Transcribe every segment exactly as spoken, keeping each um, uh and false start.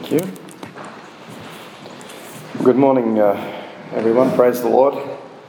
Thank you. Good morning, uh, everyone. Praise the Lord.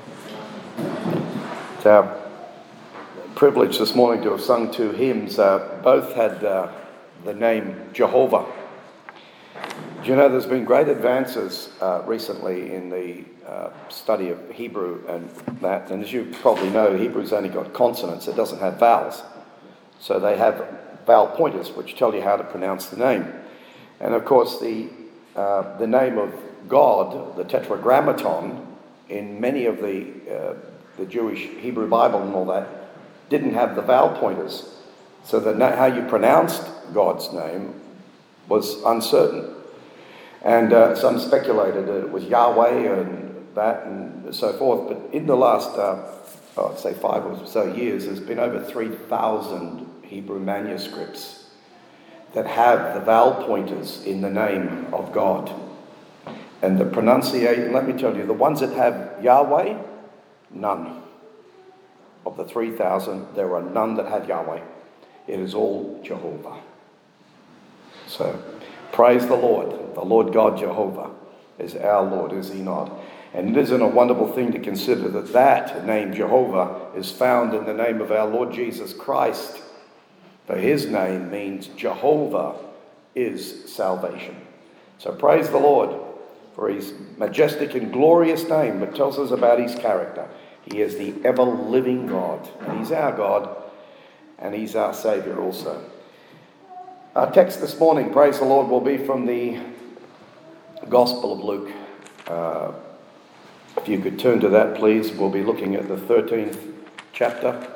It's our privilege this morning to have sung two hymns. Uh, both had uh, the name Jehovah. Do you know there's been great advances uh, recently in the uh, study of Hebrew and that, and as you probably know, Hebrew's only got consonants, it doesn't have vowels. So they have vowel pointers which tell you how to pronounce the name. And of course the uh, the name of God, the Tetragrammaton, in many of the uh, the Jewish Hebrew Bible and all that, didn't have the vowel pointers. So that how you pronounced God's name was uncertain. And uh, some speculated that it was Yahweh and that and so forth. But in the last, uh, oh, I'd say five or so years, there's been over three thousand Hebrew manuscripts that have the vowel pointers in the name of God. And the pronunciation, let me tell you, the ones that have Yahweh, none. Of the three thousand, there are none that have Yahweh. It is all Jehovah. So, praise the Lord. The Lord God Jehovah is our Lord, is he not? And it isn't a wonderful thing to consider that that name Jehovah is found in the name of our Lord Jesus Christ. For his name means Jehovah is salvation. So praise the Lord for his majestic and glorious name that tells us about his character. He is the ever-living God, and he's our God, and he's our Saviour also. Our text this morning, praise the Lord, will be from the Gospel of Luke. Uh, if you could turn to that, please. We'll be looking at the thirteenth chapter.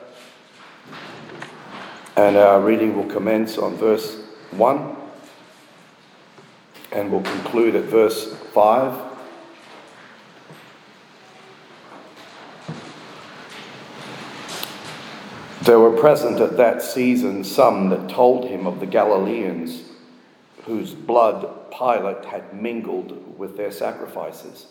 And our reading will commence on verse one and will conclude at verse five. There were present at that season some that told him of the Galileans whose blood Pilate had mingled with their sacrifices.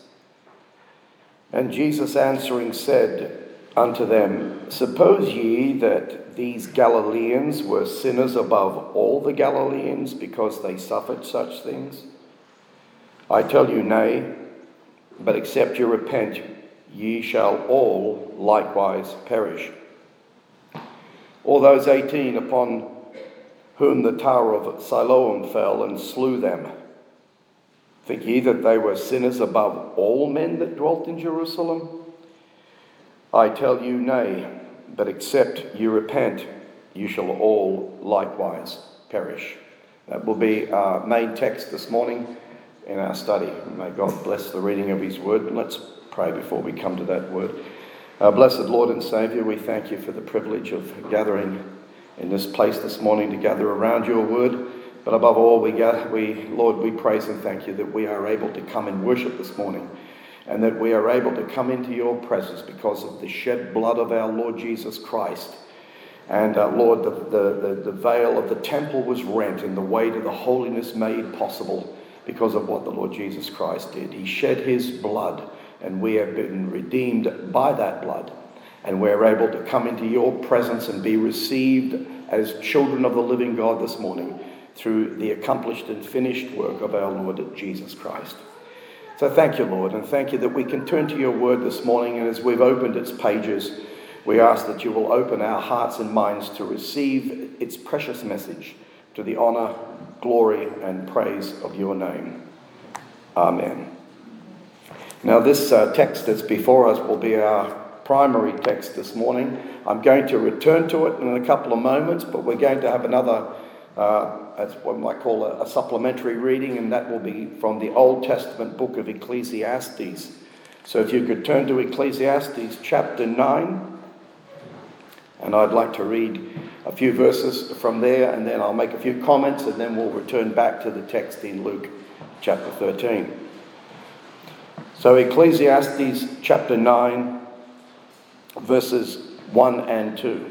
And Jesus answering said unto them, Suppose ye that these Galileans were sinners above all the Galileans because they suffered such things? I tell you, nay, but except you repent, ye shall all likewise perish. All those eighteen upon whom the tower of Siloam fell and slew them, think ye that they were sinners above all men that dwelt in Jerusalem? I tell you, nay, but except you repent, you shall all likewise perish. That will be our main text this morning in our study. May God bless the reading of his word. Let's pray before we come to that word. Our blessed Lord and Saviour, we thank you for the privilege of gathering in this place this morning to gather around your word. But above all, we, we Lord, we praise and thank you that we are able to come and worship this morning, and that we are able to come into your presence because of the shed blood of our Lord Jesus Christ. And uh, Lord, the, the, the, the veil of the temple was rent and the way to the holiness made possible because of what the Lord Jesus Christ did. He shed his blood, and we have been redeemed by that blood. And we're able to come into your presence and be received as children of the living God this morning through the accomplished and finished work of our Lord Jesus Christ. So thank you, Lord, and thank you that we can turn to your word this morning, and as we've opened its pages, we ask that you will open our hearts and minds to receive its precious message to the honour, glory, and praise of your name. Amen. Now this uh, text that's before us will be our primary text this morning. I'm going to return to it in a couple of moments, but we're going to have another Uh, that's what we might call a, a supplementary reading, and that will be from the Old Testament book of Ecclesiastes. So if you could turn to Ecclesiastes chapter nine, and I'd like to read a few verses from there, and then I'll make a few comments, and then we'll return back to the text in Luke chapter thirteen. So Ecclesiastes chapter nine, verses one and two.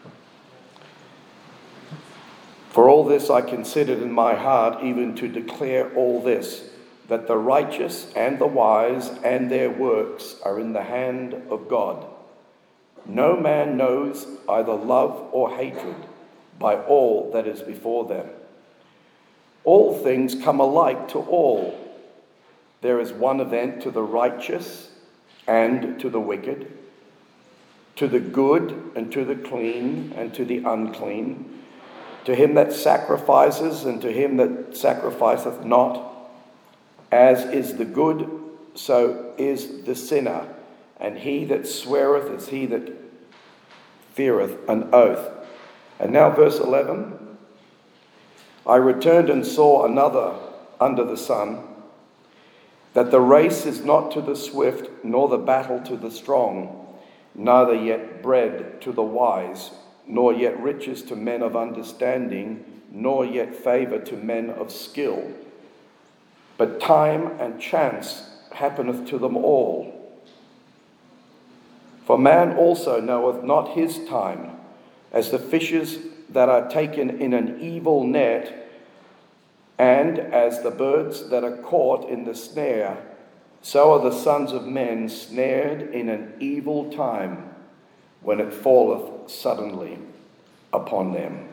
For all this I considered in my heart, even to declare all this, that the righteous and the wise and their works are in the hand of God. No man knows either love or hatred by all that is before them. All things come alike to all. There is one event to the righteous and to the wicked, to the good and to the clean and to the unclean, to him that sacrifices and to him that sacrificeth not. As is the good, so is the sinner, and he that sweareth is he that feareth an oath. And now verse eleven. I returned and saw another under the sun, that the race is not to the swift, nor the battle to the strong, neither yet bread to the wise, nor yet riches to men of understanding, nor yet favour to men of skill. But time and chance happeneth to them all. For man also knoweth not his time, as the fishes that are taken in an evil net, and as the birds that are caught in the snare, so are the sons of men snared in an evil time, when it falleth suddenly upon them.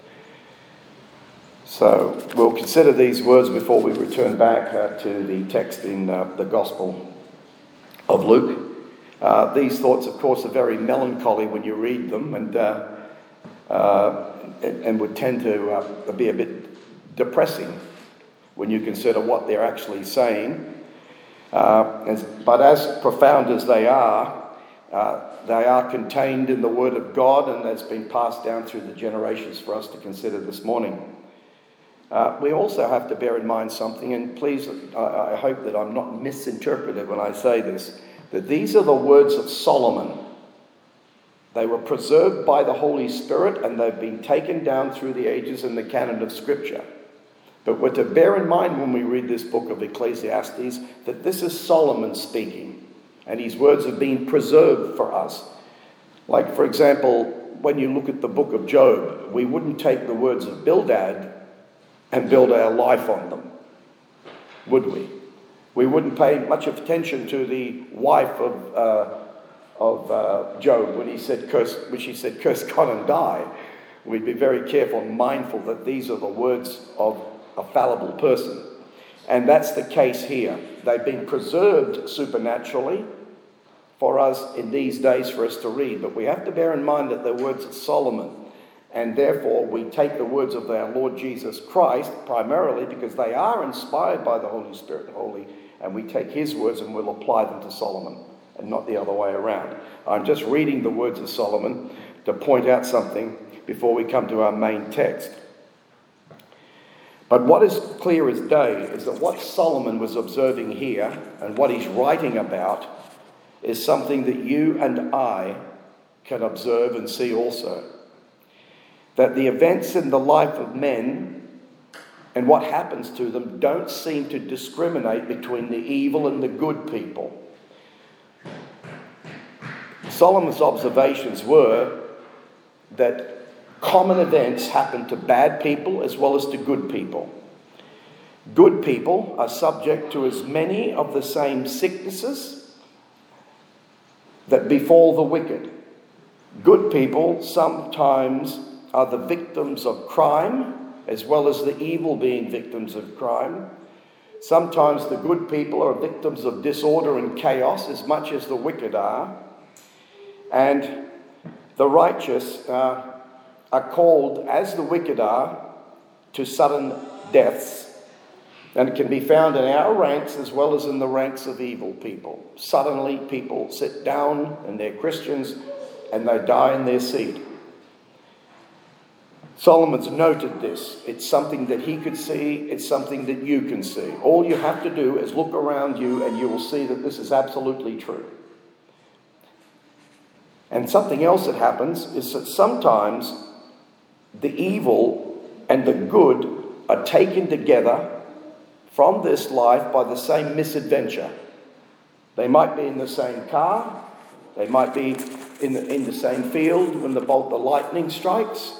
So we'll consider these words before we return back uh, to the text in uh, the Gospel of Luke. Uh, these thoughts, of course, are very melancholy when you read them, and uh, uh, and, and would tend to uh, be a bit depressing when you consider what they're actually saying. Uh, as, but as profound as they are, uh, they are contained in the Word of God, and that's been passed down through the generations for us to consider this morning. Uh, we also have to bear in mind something, and please, I, I hope that I'm not misinterpreted when I say this, that these are the words of Solomon. They were preserved by the Holy Spirit, and they've been taken down through the ages in the canon of Scripture. But we're to bear in mind when we read this book of Ecclesiastes that this is Solomon speaking, and his words have been preserved for us. Like, for example, when you look at the book of Job, we wouldn't take the words of Bildad and build our life on them, would we? We wouldn't pay much attention to the wife of uh, of uh, Job when he said, "Curse," when she said, "Curse God and die." We'd be very careful and mindful that these are the words of a fallible person, and that's the case here. They've been preserved supernaturally for us in these days for us to read, but we have to bear in mind that they're words of Solomon. And therefore, we take the words of our Lord Jesus Christ primarily because they are inspired by the Holy Spirit and Holy, and we take his words and we'll apply them to Solomon and not the other way around. I'm just reading the words of Solomon to point out something before we come to our main text. But what is clear as day is that what Solomon was observing here and what he's writing about is something that you and I can observe and see also. That the events in the life of men and what happens to them don't seem to discriminate between the evil and the good people. Solomon's observations were that common events happen to bad people as well as to good people. Good people are subject to as many of the same sicknesses that befall the wicked. Good people sometimes are the victims of crime, as well as the evil being victims of crime. Sometimes the good people are victims of disorder and chaos, as much as the wicked are. And the righteous uh, are called, as the wicked are, to sudden deaths. And it can be found in our ranks as well as in the ranks of evil people. Suddenly people sit down and they're Christians and they die in their seat. Solomon's noted this. It's something that he could see. It's something that you can see. All you have to do is look around you and you will see that this is absolutely true. And something else that happens is that sometimes the evil and the good are taken together from this life by the same misadventure. They might be in the same car. They might be in the, in the same field when the bolt, the lightning strikes.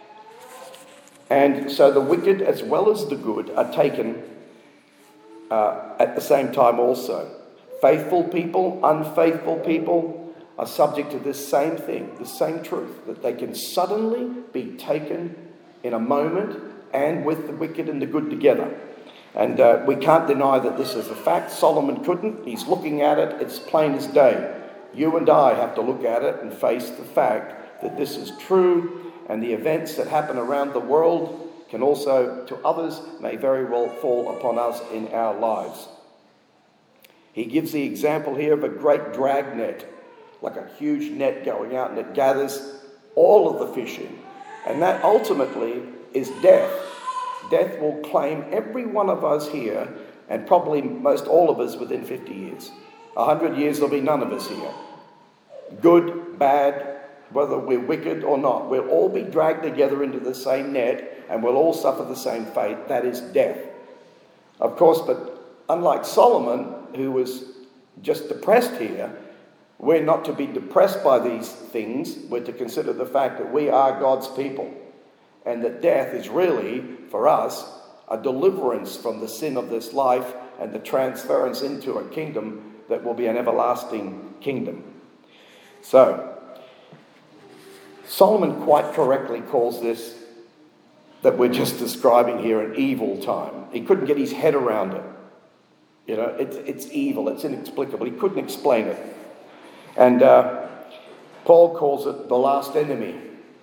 And so the wicked as well as the good are taken uh, at the same time also. Faithful people, unfaithful people are subject to this same thing, the same truth, that they can suddenly be taken in a moment and with the wicked and the good together. And uh, we can't deny that this is a fact. Solomon couldn't. He's looking at it. It's plain as day. You and I have to look at it and face the fact that this is true, and the events that happen around the world can also, to others, may very well fall upon us in our lives. He gives the example here of a great dragnet, like a huge net going out, and it gathers all of the fish in. And that ultimately is death. Death will claim every one of us here, and probably most all of us within fifty years. A hundred years, there'll be none of us here. Good, bad, whether we're wicked or not, we'll all be dragged together into the same net, and we'll all suffer the same fate. That is death. Of course, but unlike Solomon, who was just depressed here, we're not to be depressed by these things. We're to consider the fact that we are God's people, and that death is really, for us, a deliverance from the sin of this life and the transference into a kingdom that will be an everlasting kingdom. So, Solomon quite correctly calls this, that we're just describing here, an evil time. He couldn't get his head around it. You know, it's, it's evil, it's inexplicable. He couldn't explain it. And uh, Paul calls it the last enemy.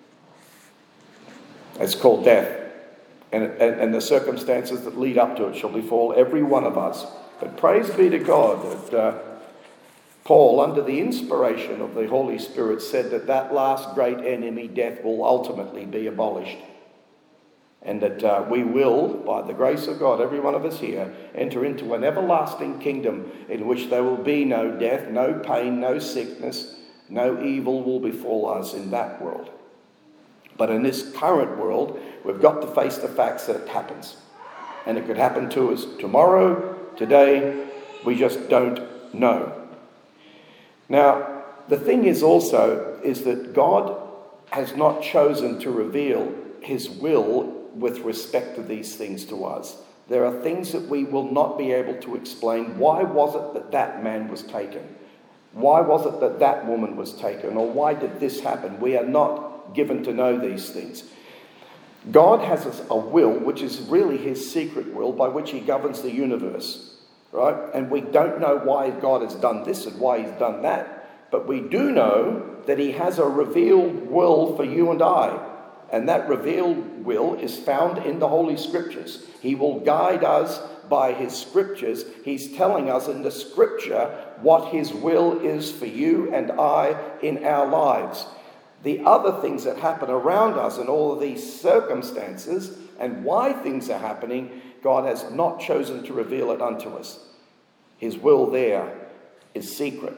It's called death. And, and, and the circumstances that lead up to it shall befall every one of us. But praise be to God that uh, Paul, under the inspiration of the Holy Spirit, said that that last great enemy, death, will ultimately be abolished. And that uh, we will, by the grace of God, every one of us here, enter into an everlasting kingdom in which there will be no death, no pain, no sickness, no evil will befall us in that world. But in this current world, we've got to face the facts that it happens. And it could happen to us tomorrow, today, we just don't know. Now, the thing is also, is that God has not chosen to reveal his will with respect to these things to us. There are things that we will not be able to explain. Why was it that that man was taken? Why was it that that woman was taken? Or why did this happen? We are not given to know these things. God has a will, which is really his secret will, by which he governs the universe, right? And we don't know why God has done this and why he's done that, but we do know that he has a revealed will for you and I. And that revealed will is found in the Holy Scriptures. He will guide us by his Scriptures. He's telling us in the Scripture what his will is for you and I in our lives. The other things that happen around us and all of these circumstances and why things are happening, God has not chosen to reveal it unto us. His will there is secret.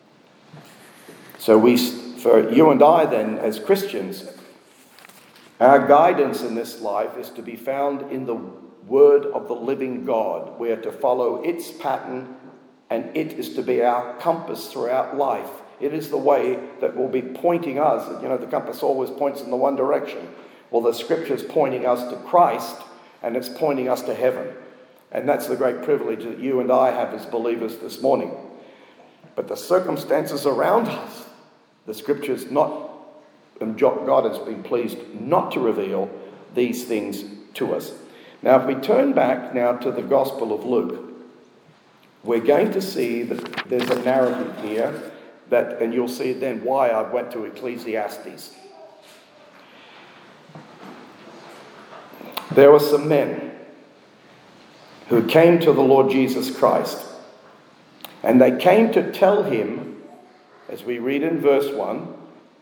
So we, for you and I then, as Christians, our guidance in this life is to be found in the word of the living God. We are to follow its pattern, and it is to be our compass throughout life. It is the way that will be pointing us. You know, the compass always points in the one direction. Well, the Scripture is pointing us to Christ, and it's pointing us to heaven. And that's the great privilege that you and I have as believers this morning. But the circumstances around us, the Scripture is not, and God has been pleased not to reveal these things to us. Now, if we turn back now to the Gospel of Luke, we're going to see that there's a narrative here that, and you'll see then why I went to Ecclesiastes. There were some men who came to the Lord Jesus Christ, and they came to tell him, as we read in verse one,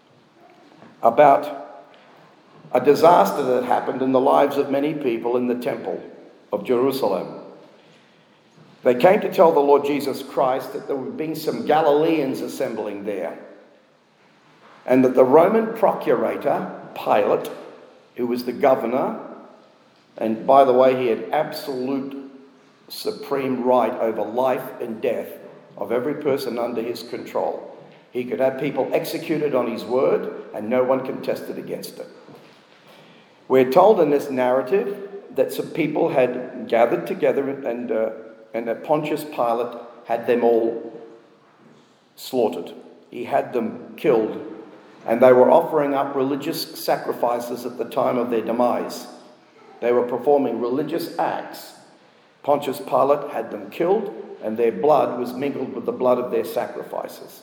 about a disaster that happened in the lives of many people in the temple of Jerusalem. They came to tell the Lord Jesus Christ that there were being some Galileans assembling there, and that the Roman procurator, Pilate, who was the governor, and by the way, he had absolute supreme right over life and death of every person under his control. He could have people executed on his word, and no one contested against it. We're told in this narrative that some people had gathered together, and uh, and that Pontius Pilate had them all slaughtered. He had them killed, and they were offering up religious sacrifices at the time of their demise. They were performing religious acts. Pontius Pilate had them killed, and their blood was mingled with the blood of their sacrifices.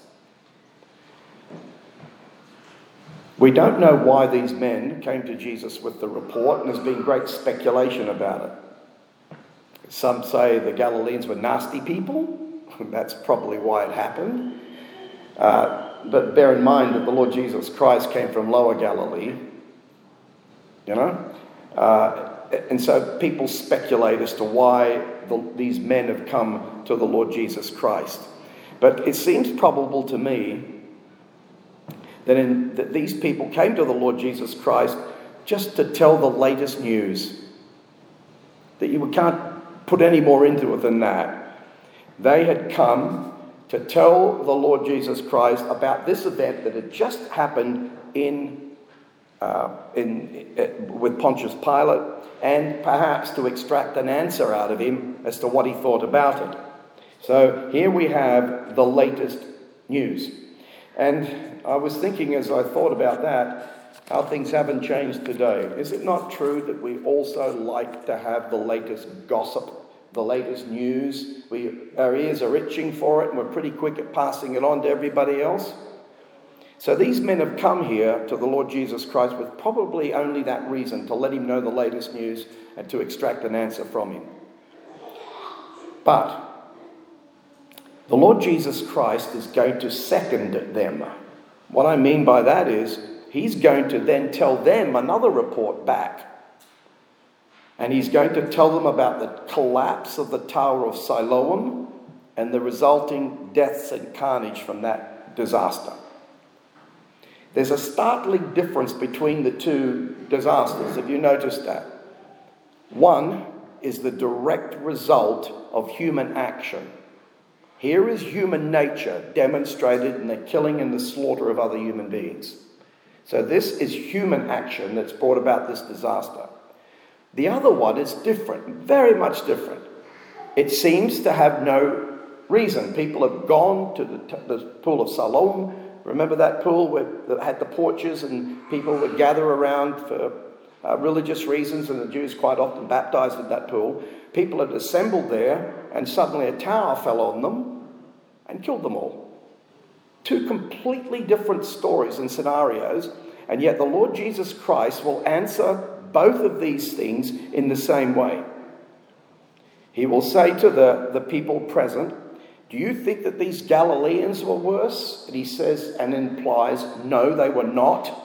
We don't know why these men came to Jesus with the report, and there's been great speculation about it. Some say the Galileans were nasty people. That's probably why it happened. Uh, but bear in mind that the Lord Jesus Christ came from Lower Galilee, you know. Uh, and so people speculate as to why the, these men have come to the Lord Jesus Christ. But it seems probable to me that, in, that these people came to the Lord Jesus Christ just to tell the latest news. That you can't put any more into it than that. They had come to tell the Lord Jesus Christ about this event that had just happened in, uh, in, in with Pontius Pilate, and perhaps to extract an answer out of him as to what he thought about it. So here we have the latest news. And I was thinking as I thought about that, how things haven't changed today. Is it not true that we also like to have the latest gossip, the latest news? We, our ears are itching for it, and we're pretty quick at passing it on to everybody else. So these men have come here to the Lord Jesus Christ with probably only that reason, to let him know the latest news and to extract an answer from him. But the Lord Jesus Christ is going to second them. What I mean by that is, he's going to then tell them another report back. And he's going to tell them about the collapse of the Tower of Siloam and the resulting deaths and carnage from that disaster. There's a startling difference between the two disasters. Have you noticed that? One is the direct result of human action. Here is human nature demonstrated in the killing and the slaughter of other human beings. So this is human action that's brought about this disaster. The other one is different, very much different. It seems to have no reason. People have gone to the, the pool of Siloam. Remember that pool where that had the porches and people would gather around for uh, religious reasons, and the Jews quite often baptized in that pool. People had assembled there, and suddenly a tower fell on them and killed them all. Two completely different stories and scenarios, and yet the Lord Jesus Christ will answer both of these things in the same way. He will say to the, the people present, do you think that these Galileans were worse? And he says and implies, no, they were not.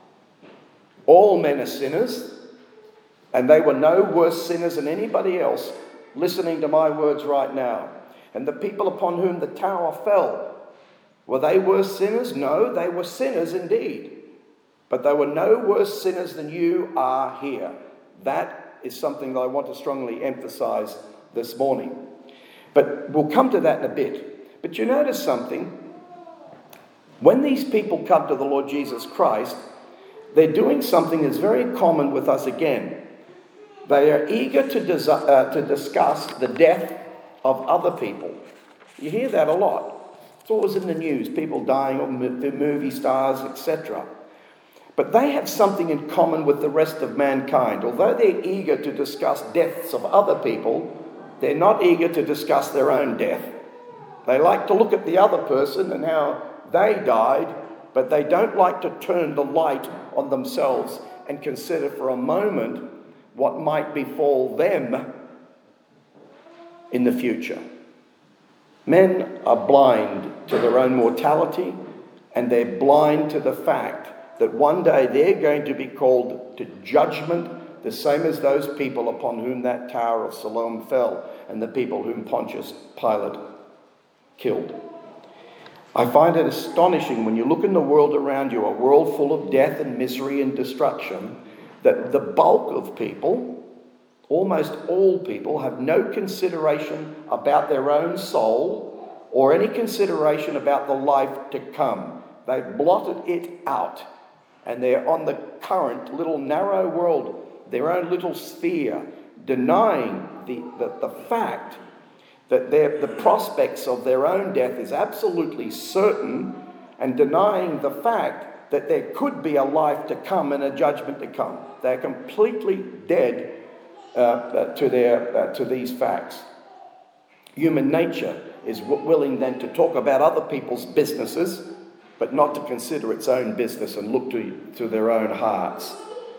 All men are sinners, and they were no worse sinners than anybody else listening to my words right now. And the people upon whom the tower fell, were they worse sinners? No, they were sinners indeed. But they were no worse sinners than you are here. That is something that I want to strongly emphasize this morning. But we'll come to that in a bit. But you notice something. When these people come to the Lord Jesus Christ, they're doing something that's very common with us again. They are eager to, dis- uh, to discuss the death of other people. You hear that a lot. It's always in the news, people dying, or movie stars, et cetera. But they have something in common with the rest of mankind. Although they're eager to discuss deaths of other people, they're not eager to discuss their own death. They like to look at the other person and how they died, but they don't like to turn the light on themselves and consider for a moment what might befall them in the future. Men are blind to their own mortality, and they're blind to the fact that one day they're going to be called to judgment, the same as those people upon whom that Tower of Siloam fell and the people whom Pontius Pilate killed. I find it astonishing when you look in the world around you, a world full of death and misery and destruction, that the bulk of people, almost all people, have no consideration about their own soul or any consideration about the life to come. They've blotted it out, and they're on the current little narrow world, their own little sphere, denying the, the, the fact that the prospects of their own death is absolutely certain, and denying the fact that there could be a life to come and a judgment to come. They're completely dead uh, uh, to, their, uh, to these facts. Human nature is w- willing then to talk about other people's businesses, but not to consider its own business and look to, to their own hearts.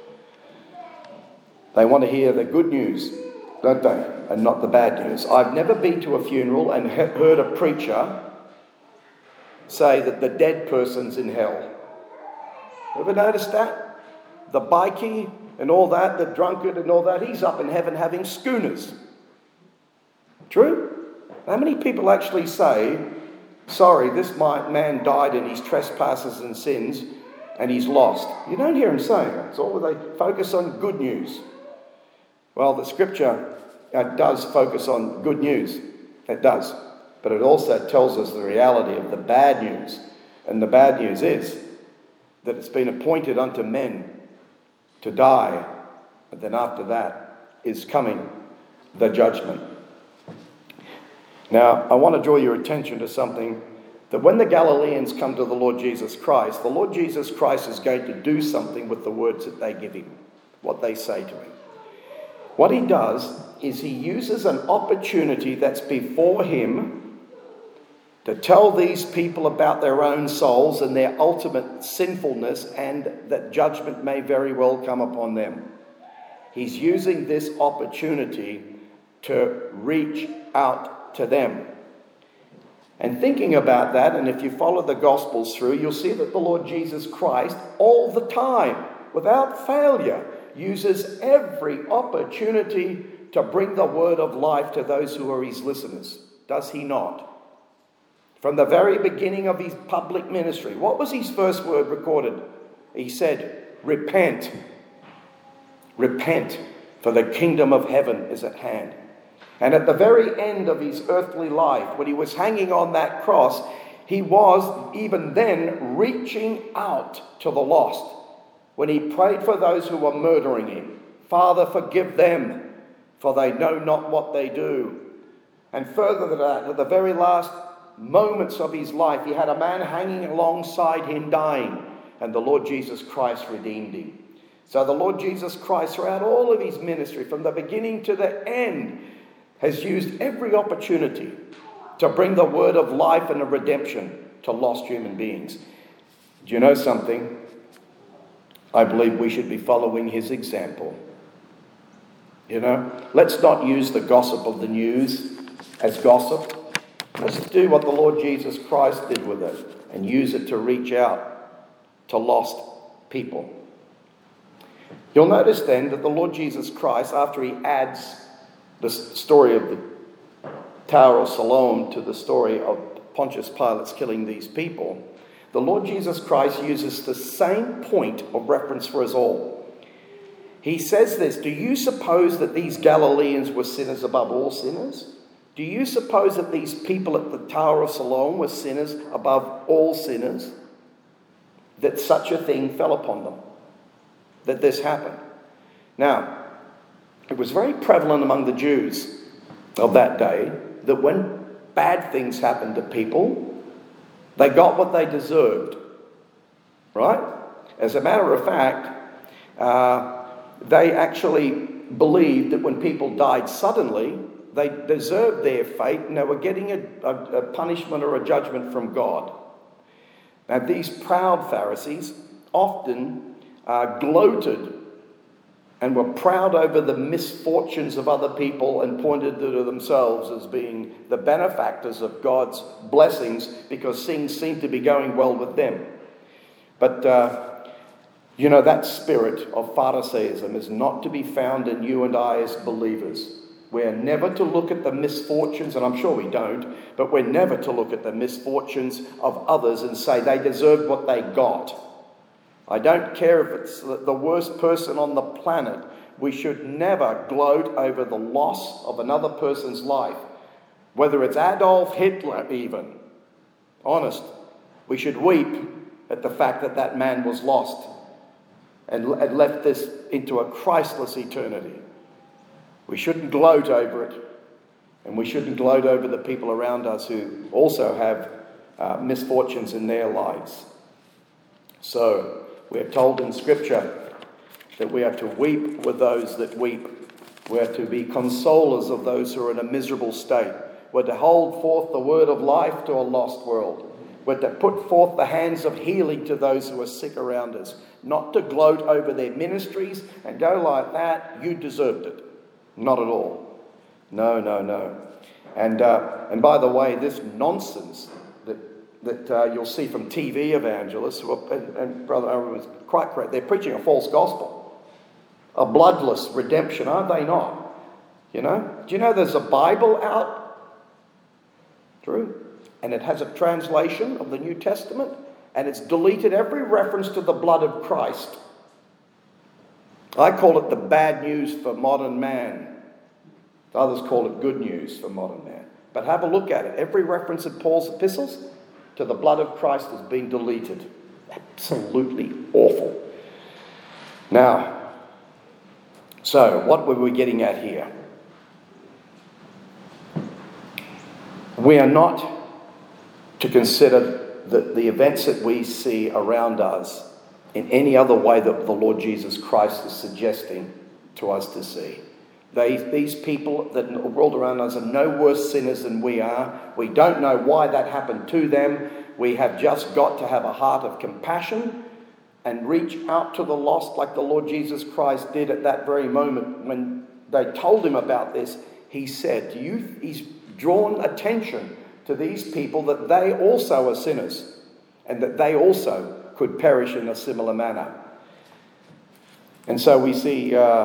They want to hear the good news, don't they? And not the bad news. I've never been to a funeral and he- heard a preacher say that the dead person's in hell. Ever noticed that? The bikie and all that, the drunkard and all that, he's up in heaven having schooners. True? How many people actually say, sorry, this man died in his trespasses and sins and he's lost? You don't hear him saying that. It's all they focus on good news. Well, the scripture uh, does focus on good news. It does. But it also tells us the reality of the bad news. And the bad news is that it's been appointed unto men to die. And then after that is coming the judgment. Now, I want to draw your attention to something, that when the Galileans come to the Lord Jesus Christ, the Lord Jesus Christ is going to do something with the words that they give him, what they say to him. What he does is he uses an opportunity that's before him to tell these people about their own souls and their ultimate sinfulness, and that judgment may very well come upon them. He's using this opportunity to reach out to them. And thinking about that, and if you follow the Gospels through, you'll see that the Lord Jesus Christ, all the time, without failure, uses every opportunity to bring the word of life to those who are his listeners. Does he not? From the very beginning of his public ministry, what was his first word recorded? He said, repent. Repent, for the kingdom of heaven is at hand. And at the very end of his earthly life, when he was hanging on that cross, he was even then reaching out to the lost. When he prayed for those who were murdering him, Father, forgive them, for they know not what they do. And further than that, at the very last moments of his life, he had a man hanging alongside him dying, and the Lord Jesus Christ redeemed him. So the Lord Jesus Christ, throughout all of his ministry, from the beginning to the end, has used every opportunity to bring the word of life and of redemption to lost human beings. Do you know something? I believe we should be following his example. You know, let's not use the gossip of the news as gossip. Let's do what the Lord Jesus Christ did with it and use it to reach out to lost people. You'll notice then that the Lord Jesus Christ, after he adds the story of the Tower of Siloam to the story of Pontius Pilate's killing these people, the Lord Jesus Christ uses the same point of reference for us all. He says this, do you suppose that these Galileans were sinners above all sinners? Do you suppose that these people at the Tower of Siloam were sinners above all sinners? That such a thing fell upon them? That this happened? Now, it was very prevalent among the Jews of that day that when bad things happened to people, they got what they deserved. Right? As a matter of fact, uh, they actually believed that when people died suddenly, they deserved their fate and they were getting a, a, a punishment or a judgment from God. Now, these proud Pharisees often uh, gloated and were proud over the misfortunes of other people and pointed to themselves as being the benefactors of God's blessings because things seemed to be going well with them. But, uh, you know, that spirit of Pharisaism is not to be found in you and I as believers. We're never to look at the misfortunes, and I'm sure we don't, but we're never to look at the misfortunes of others and say they deserved what they got. I don't care if it's the worst person on the planet. We should never gloat over the loss of another person's life, whether it's Adolf Hitler even. Honest, we should weep at the fact that that man was lost and left this into a Christless eternity. We shouldn't gloat over it, and we shouldn't gloat over the people around us who also have uh, misfortunes in their lives. So, we are told in Scripture that we are to weep with those that weep. We're to be consolers of those who are in a miserable state. We're to hold forth the word of life to a lost world. We're to put forth the hands of healing to those who are sick around us. Not to gloat over their ministries and go like that, you deserved it. Not at all. No, no, no. And uh, and by the way, this nonsense that that uh, you'll see from T V evangelists, who are, and, and Brother Owen was quite correct, they're preaching a false gospel. A bloodless redemption, aren't they not? You know? Do you know there's a Bible out? True. And it has a translation of the New Testament, and it's deleted every reference to the blood of Christ. I call it the bad news for modern man. Others call it good news for modern man. But have a look at it. Every reference in Paul's epistles to the blood of Christ has been deleted. Absolutely awful. Now, so what were we getting at here? We are not to consider the, the events that we see around us in any other way that the Lord Jesus Christ is suggesting to us to see. They, these people that in the world around us are no worse sinners than we are. We don't know why that happened to them. We have just got to have a heart of compassion and reach out to the lost like the Lord Jesus Christ did at that very moment when they told him about this. He said, you, he's drawn attention to these people that they also are sinners and that they also could perish in a similar manner. And so we see uh,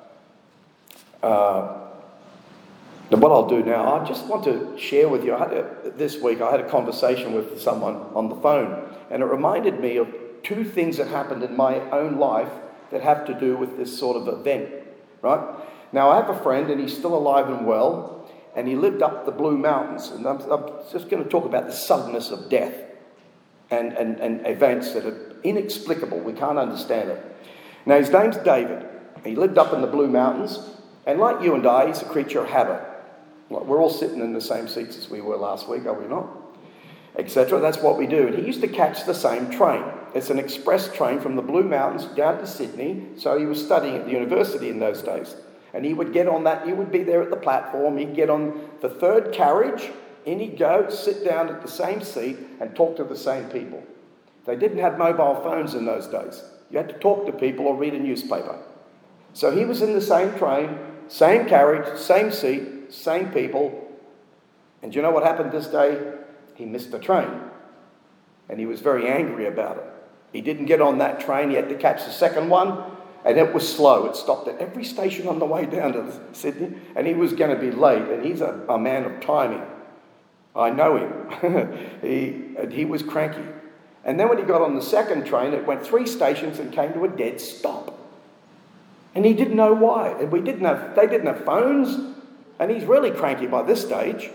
uh, what I'll do now, I just want to share with you, I had a, this week I had a conversation with someone on the phone, and it reminded me of two things that happened in my own life that have to do with this sort of event, right? Now I have a friend and he's still alive and well, and he lived up the Blue Mountains. And I'm, I'm just going to talk about the suddenness of death and, and, and events that are inexplicable. We can't understand it. Now, his name's David. He lived up in the Blue Mountains. And like you and I, he's a creature of habit. Like we're all sitting in the same seats as we were last week, are we not? Etc. That's what we do. And he used to catch the same train. It's an express train from the Blue Mountains down to Sydney. So he was studying at the university in those days. And he would get on that, he would be there at the platform, he'd get on the third carriage, in he'd go, sit down at the same seat and talk to the same people. They didn't have mobile phones in those days. You had to talk to people or read a newspaper. So he was in the same train, same carriage, same seat, same people. And do you know what happened this day? He missed the train. And he was very angry about it. He didn't get on that train, he had to catch the second one. And it was slow. It stopped at every station on the way down to Sydney. And he was going to be late. And he's a, a man of timing. I know him. he, and he was cranky. And then when he got on the second train, it went three stations and came to a dead stop. And he didn't know why. And we didn't have, they didn't have phones. And he's really cranky by this stage.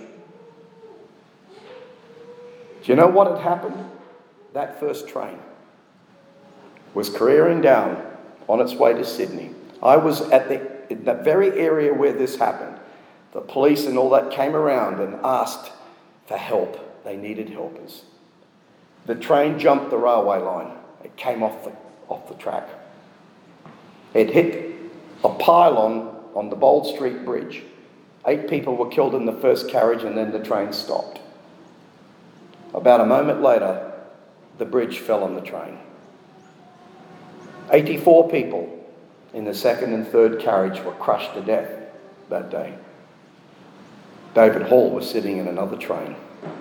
Do you know what had happened? That first train was careering down on its way to Sydney. I was at the, in that very area where this happened. The police and all that came around and asked for help. They needed helpers. The train jumped the railway line. It came off the, off the track. It hit a pylon on the Bold Street Bridge. Eight people were killed in the first carriage and then the train stopped. About a moment later, the bridge fell on the train. eighty-four people in the second and third carriage were crushed to death that day. David Hall was sitting in another train.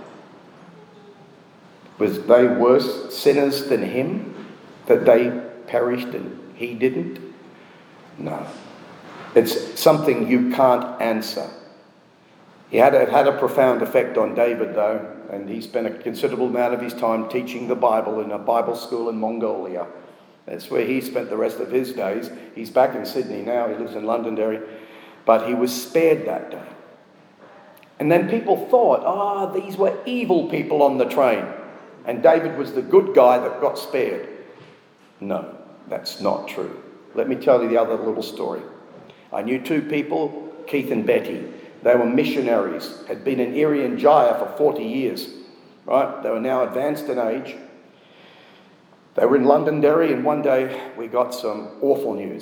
Was they worse sinners than him, that they perished and he didn't? No. It's something you can't answer. He had a, it had a profound effect on David, though, and he spent a considerable amount of his time teaching the Bible in a Bible school in Mongolia. That's where he spent the rest of his days. He's back in Sydney now. He lives in Londonderry. But he was spared that day. And then people thought, ah, oh, these were evil people on the train. And David was the good guy that got spared. No, that's not true. Let me tell you the other little story. I knew two people, Keith and Betty. They were missionaries, had been in Irian Jaya for forty years. Right? They were now advanced in age. They were in Londonderry, and one day we got some awful news.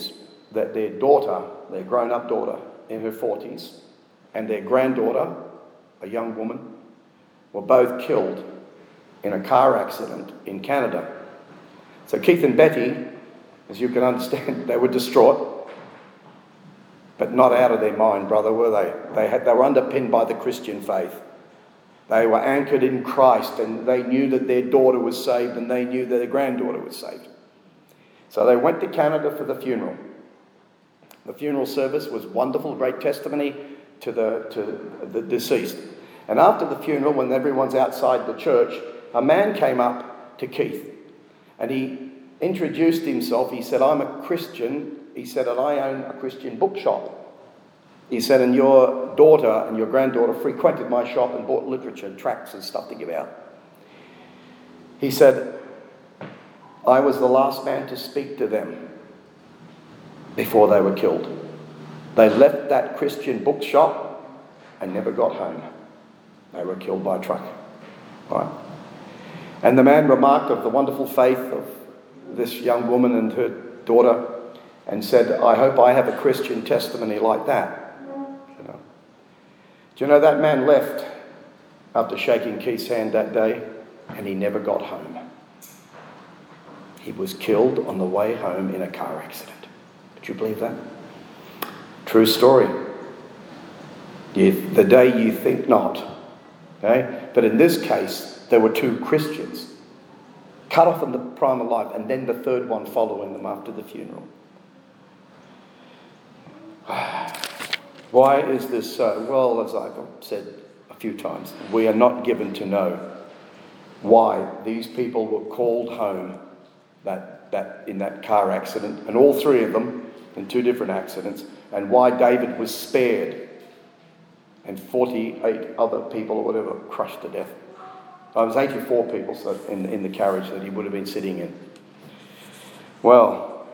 that their daughter, their grown-up daughter in her forties, and their granddaughter, a young woman, were both killed in a car accident in Canada. So Keith and Betty, as you can understand, they were distraught, but not out of their mind, brother, were they? They had, they were underpinned by the Christian faith. They were anchored in Christ, and they knew that their daughter was saved, and they knew that their granddaughter was saved. So they went to Canada for the funeral. The funeral service was wonderful, great testimony to the, to the deceased. And after the funeral, when everyone's outside the church, a man came up to Keith, and he introduced himself. He said, "I'm a Christian." He said, "and I own a Christian bookshop." He said, "and your daughter and your granddaughter frequented my shop and bought literature and tracts and stuff to give out." He said, "I was the last man to speak to them before they were killed. They left that Christian bookshop and never got home. They were killed by a truck." Right? And the man remarked of the wonderful faith of this young woman and her daughter and said, "I hope I have a Christian testimony like that." You know. Do you know that man left after shaking Keith's hand that day, and he never got home. He was killed on the way home in a car accident. Would you believe that? True story. The day you think not. Okay? But in this case, there were two Christians cut off in the prime of life, and then the third one following them after the funeral. Why is this so? Well, as I've said a few times, we are not given to know why these people were called home that, that in that car accident, and all three of them in two different accidents, and why David was spared and forty-eight other people or whatever crushed to death. It was eighty-four people so in, in the carriage that he would have been sitting in. Well,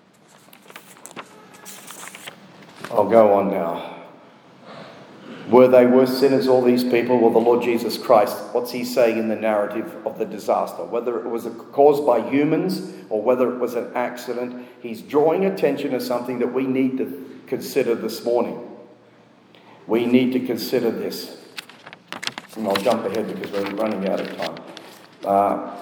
I'll go on now. Were they worse sinners, all these people? Well, the Lord Jesus Christ, what's he saying in the narrative of the disaster? Whether it was caused by humans or whether it was an accident, he's drawing attention to something that we need to consider this morning. We need to consider this. And I'll jump ahead because we're running out of time. Uh,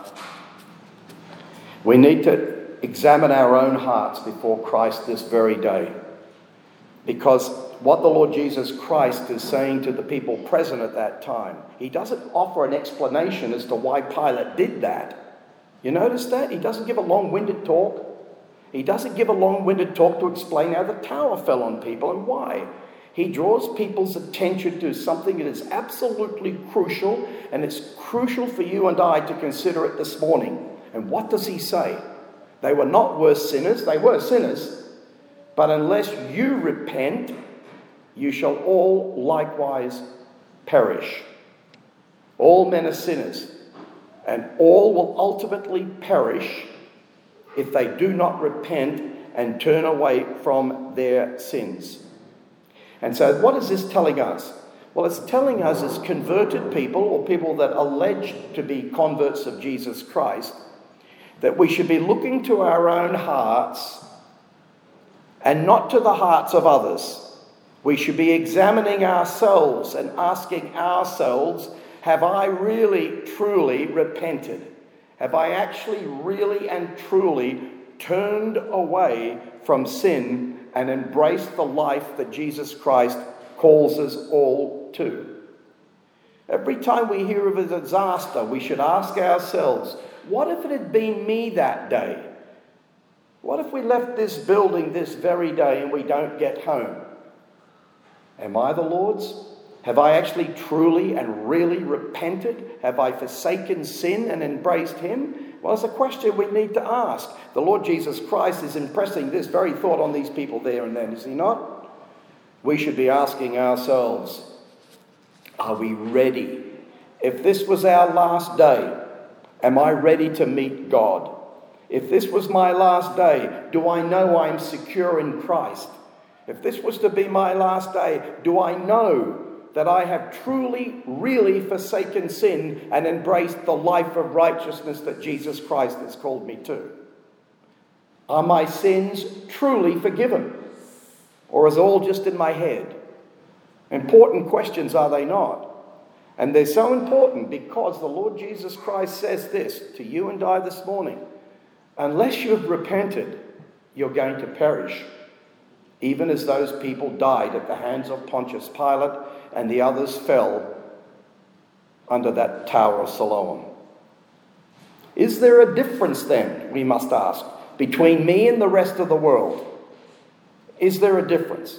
we need to examine our own hearts before Christ this very day. Because what the Lord Jesus Christ is saying to the people present at that time, he doesn't offer an explanation as to why Pilate did that. You notice that? He doesn't give a long-winded talk. He doesn't give a long-winded talk to explain how the tower fell on people and why. He draws people's attention to something that is absolutely crucial, and it's crucial for you and I to consider it this morning. And what does he say? They were not worse sinners. They were sinners. But unless you repent, you shall all likewise perish. All men are sinners, and all will ultimately perish if they do not repent and turn away from their sins. And so what is this telling us? Well, it's telling us as converted people, or people that allege to be converts of Jesus Christ, that we should be looking to our own hearts and not to the hearts of others. We should be examining ourselves and asking ourselves, have I really, truly repented? Have I actually really and truly turned away from sin and embraced the life that Jesus Christ calls us all to? Every time we hear of a disaster, we should ask ourselves, what if it had been me that day? What if we left this building this very day and we don't get home? Am I the Lord's? Have I actually truly and really repented? Have I forsaken sin and embraced him? Well, it's a question we need to ask. The Lord Jesus Christ is impressing this very thought on these people there and then, is he not? We should be asking ourselves, are we ready? If this was our last day, am I ready to meet God? If this was my last day, do I know I'm secure in Christ? If this was to be my last day, do I know that I have truly, really forsaken sin and embraced the life of righteousness that Jesus Christ has called me to? Are my sins truly forgiven? Or is it all just in my head? Important questions, are they not? And they're so important because the Lord Jesus Christ says this to you and I this morning. Unless you've repented, you're going to perish. Even as those people died at the hands of Pontius Pilate and the others fell under that Tower of Siloam. Is there a difference then, we must ask, between me and the rest of the world? Is there a difference?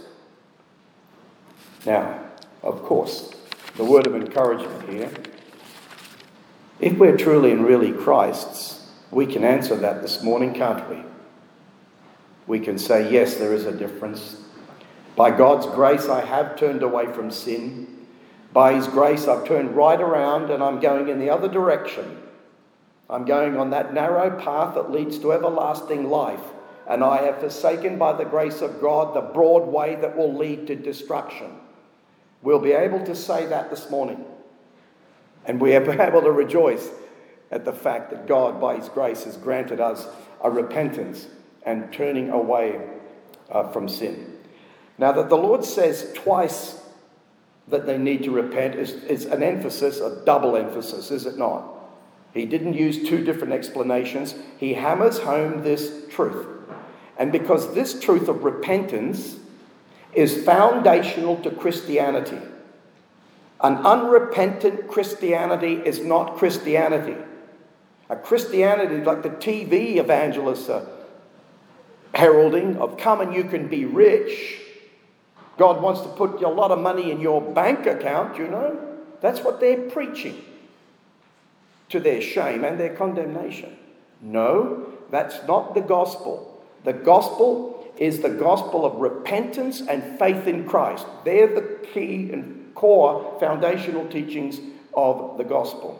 Now, of course, the word of encouragement here. If we're truly and really Christ's, we can answer that this morning, can't we? We can say, yes, there is a difference. By God's grace, I have turned away from sin. By his grace, I've turned right around and I'm going in the other direction. I'm going on that narrow path that leads to everlasting life. And I have forsaken by the grace of God the broad way that will lead to destruction. We'll be able to say that this morning. And we are able to rejoice at the fact that God, by his grace, has granted us a repentance and turning away uh, from sin. Now, that the Lord says twice that they need to repent is, is an emphasis, a double emphasis, is it not? He didn't use two different explanations. He hammers home this truth. And because this truth of repentance is foundational to Christianity. An unrepentant Christianity is not Christianity. A Christianity like the T V evangelists are heralding of come and you can be rich. God wants to put a lot of money in your bank account, you know. That's what they're preaching to their shame and their condemnation. No, that's not the gospel. The gospel is the gospel of repentance and faith in Christ. They're the key and core foundational teachings of the gospel.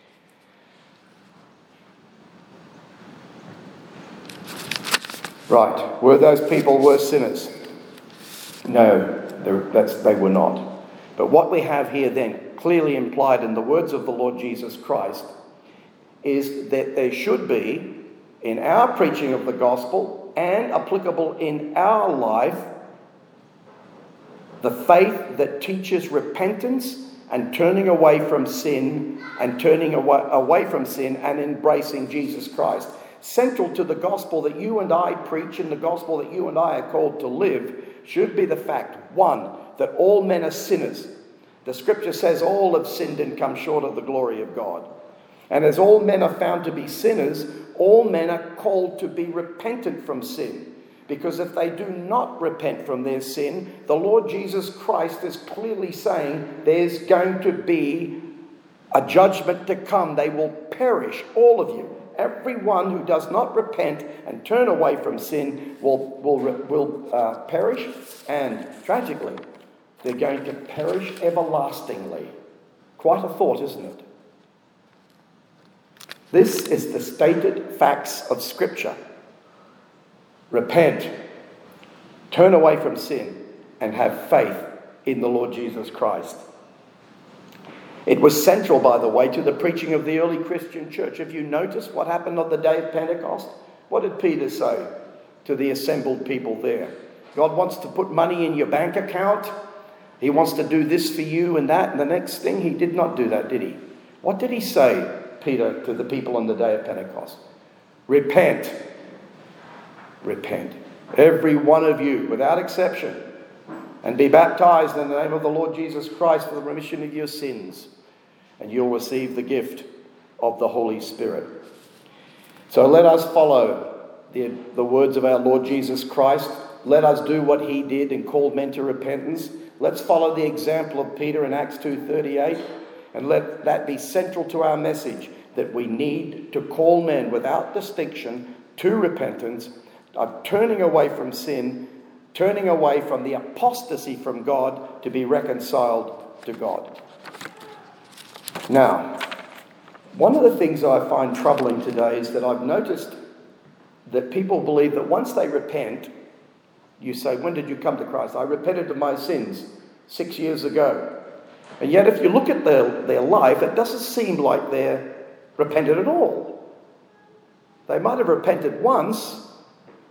Right, were those people worse sinners? No, that's, they were not. But what we have here then, clearly implied in the words of the Lord Jesus Christ, is that there should be, in our preaching of the gospel and applicable in our life, the faith that teaches repentance and turning away from sin and turning away, away from sin and embracing Jesus Christ. Central to the gospel that you and I preach and the gospel that you and I are called to live should be the fact, one, that all men are sinners. The scripture says all have sinned and come short of the glory of God. And as all men are found to be sinners, all men are called to be repentant from sin. Because if they do not repent from their sin, the Lord Jesus Christ is clearly saying there's going to be a judgment to come. They will perish, all of you. Everyone who does not repent and turn away from sin will, will, will uh, perish. And tragically, they're going to perish everlastingly. Quite a thought, isn't it? This is the stated facts of Scripture. Repent, turn away from sin, and have faith in the Lord Jesus Christ. It was central, by the way, to the preaching of the early Christian church. Have you noticed what happened on the day of Pentecost? What did Peter say to the assembled people there? God wants to put money in your bank account. He wants to do this for you and that. And the next thing, he did not do that, did he? What did he say, Peter, to the people on the day of Pentecost? Repent. Repent. Every one of you, without exception, and be baptized in the name of the Lord Jesus Christ for the remission of your sins, and you'll receive the gift of the Holy Spirit. So let us follow the, the words of our Lord Jesus Christ. Let us do what he did and called men to repentance. Let's follow the example of Peter in Acts two thirty-eight, and let that be central to our message, that we need to call men without distinction to repentance, of turning away from sin, turning away from the apostasy from God to be reconciled to God. Now, one of the things I find troubling today is that I've noticed that people believe that once they repent, you say, when did you come to Christ? I repented of my sins six years ago. And yet if you look at their, their life, it doesn't seem like they're repented at all. They might have repented once,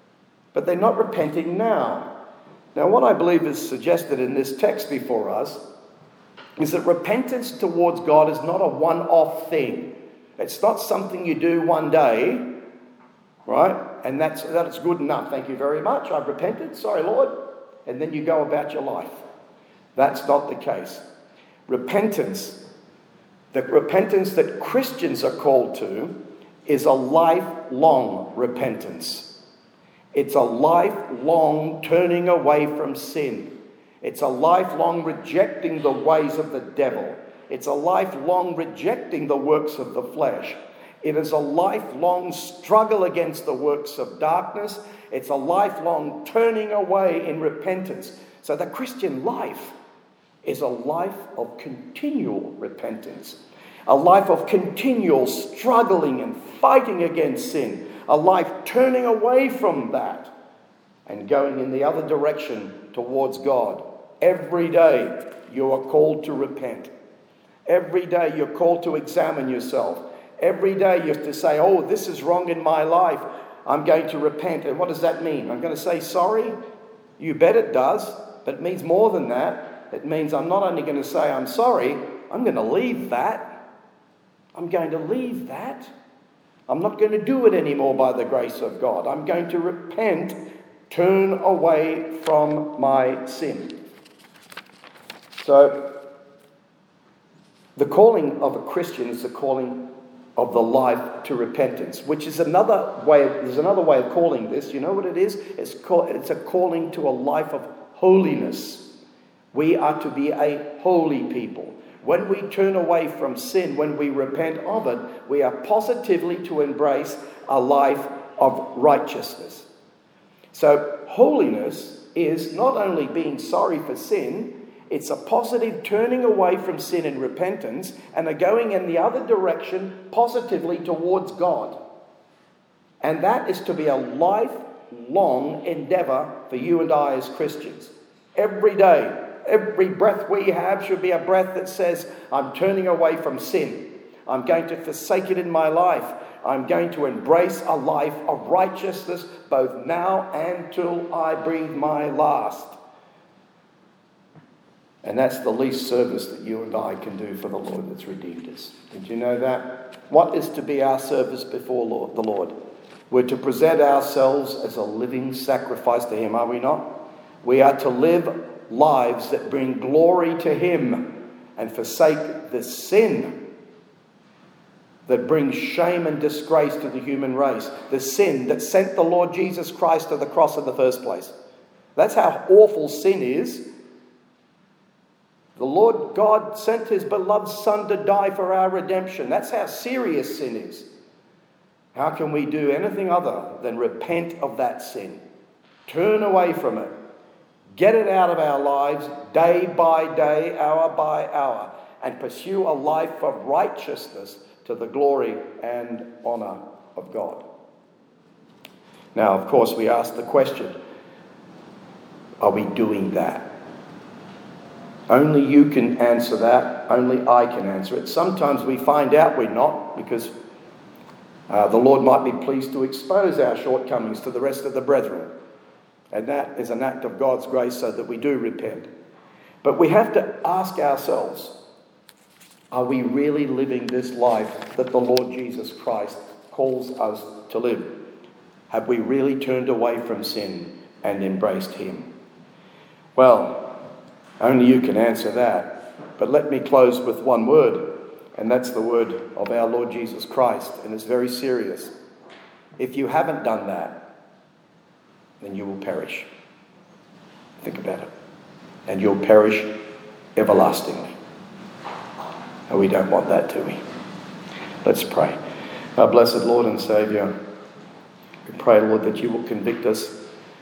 but they're not repenting now. Now, what I believe is suggested in this text before us is that repentance towards God is not a one-off thing. It's not something you do one day, right? And that's that's good enough. Thank you very much. I've repented. Sorry, Lord. And then you go about your life. That's not the case. Repentance, the repentance that Christians are called to, is a lifelong repentance. It's a lifelong turning away from sin. It's a lifelong rejecting the ways of the devil. It's a lifelong rejecting the works of the flesh. It is a lifelong struggle against the works of darkness. It's a lifelong turning away in repentance. So the Christian life is a life of continual repentance, a life of continual struggling and fighting against sin, a life turning away from that and going in the other direction towards God. Every day you are called to repent. Every day you're called to examine yourself. Every day you have to say, oh, this is wrong in my life. I'm going to repent. And what does that mean? I'm going to say sorry? You bet it does. But it means more than that. It means I'm not only going to say I'm sorry, I'm going to leave that. I'm going to leave that. I'm not going to do it anymore by the grace of God. I'm going to repent, turn away from my sin. So, the calling of a Christian is the calling of the life to repentance, which is another way. There's another way of calling this. You know what it is? It's called, it's a calling to a life of holiness. We are to be a holy people. When we turn away from sin, when we repent of it, we are positively to embrace a life of righteousness. So holiness is not only being sorry for sin, it's a positive turning away from sin and repentance and a going in the other direction positively towards God. And that is to be a lifelong endeavor for you and I as Christians. Every day, every breath we have should be a breath that says, I'm turning away from sin. I'm going to forsake it in my life. I'm going to embrace a life of righteousness both now and till I breathe my last. And that's the least service that you and I can do for the Lord that's redeemed us. Did you know that? What is to be our service before Lord, the Lord? We're to present ourselves as a living sacrifice to Him, are we not? We are to live lives that bring glory to Him and forsake the sin that brings shame and disgrace to the human race. The sin that sent the Lord Jesus Christ to the cross in the first place. That's how awful sin is. The Lord God sent His beloved Son to die for our redemption. That's how serious sin is. How can we do anything other than repent of that sin? Turn away from it. Get it out of our lives day by day, hour by hour, and pursue a life of righteousness to the glory and honour of God. Now, of course, we ask the question, are we doing that? Only you can answer that. Only I can answer it. Sometimes we find out we're not because uh, the Lord might be pleased to expose our shortcomings to the rest of the brethren. And that is an act of God's grace so that we do repent. But we have to ask ourselves, are we really living this life that the Lord Jesus Christ calls us to live? Have we really turned away from sin and embraced Him? Well, only you can answer that. But let me close with one word, and that's the word of our Lord Jesus Christ, and it's very serious. If you haven't done that, then you will perish. Think about it. And you'll perish everlastingly. And we don't want that, do we? Let's pray. Our blessed Lord and Saviour, we pray, Lord, that you will convict us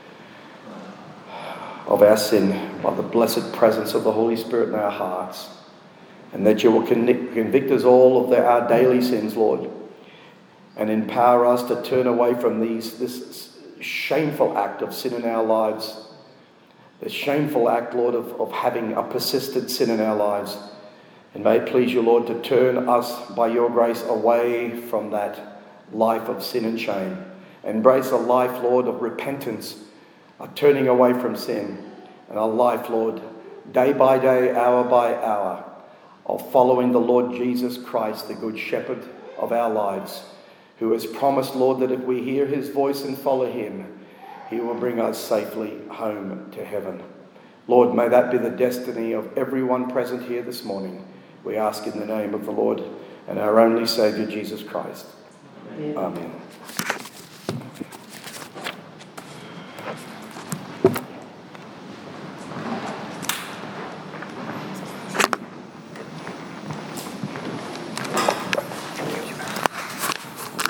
of our sin by the blessed presence of the Holy Spirit in our hearts, and that you will convict us all of the, our daily sins, Lord, and empower us to turn away from these this shameful act of sin in our lives, the shameful act, Lord, of, of having a persistent sin in our lives. And may it please you, Lord, to turn us by your grace away from that life of sin and shame, Embrace a life, Lord, of repentance, a turning away from sin, and a life, Lord, day by day, hour by hour, of following the Lord Jesus Christ, the Good Shepherd of our lives, who has promised, Lord, that if we hear his voice and follow him, he will bring us safely home to heaven. Lord, may that be the destiny of everyone present here this morning. We ask in the name of the Lord and our only Saviour, Jesus Christ. Amen. Amen.